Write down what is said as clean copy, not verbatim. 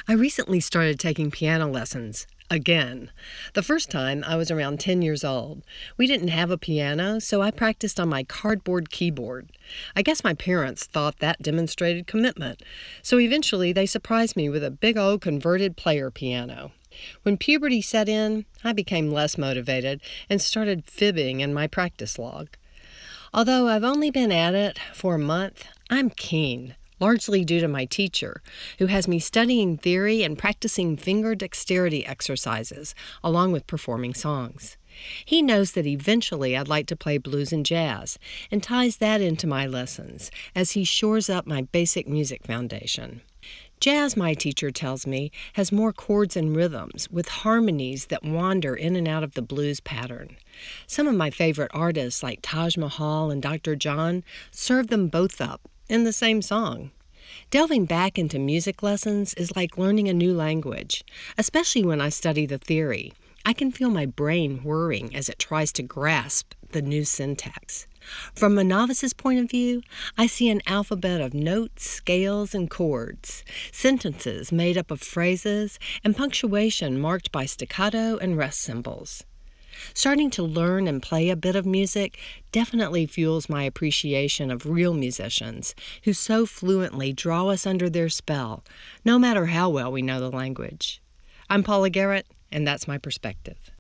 I recently started taking piano lessons. Again. The first time I was around 10 years old. We didn't have a piano, so I practiced on my cardboard keyboard. I guess my parents thought that demonstrated commitment, so eventually they surprised me with a big old converted player piano. When puberty set in, I became less motivated and started fibbing in my practice log. Although I've only been at it for a month, I'm keen. Largely due to my teacher, who has me studying theory and practicing finger dexterity exercises, along with performing songs. He knows that eventually I'd like to play blues and jazz, and ties that into my lessons as he shores up my basic music foundation. Jazz, my teacher tells me, has more chords and rhythms, with harmonies that wander in and out of the blues pattern. Some of my favorite artists, like Taj Mahal and Dr. John, serve them both up in the same song. Delving back into music lessons is like learning a new language, especially when I study the theory. I can feel my brain whirring as it tries to grasp the new syntax. From a novice's point of view, I see an alphabet of notes, scales, and chords, sentences made up of phrases, and punctuation marked by staccato and rest symbols. Starting to learn and play a bit of music definitely fuels my appreciation of real musicians who so fluently draw us under their spell, no matter how well we know the language. I'm Paula Garrett, and that's my perspective.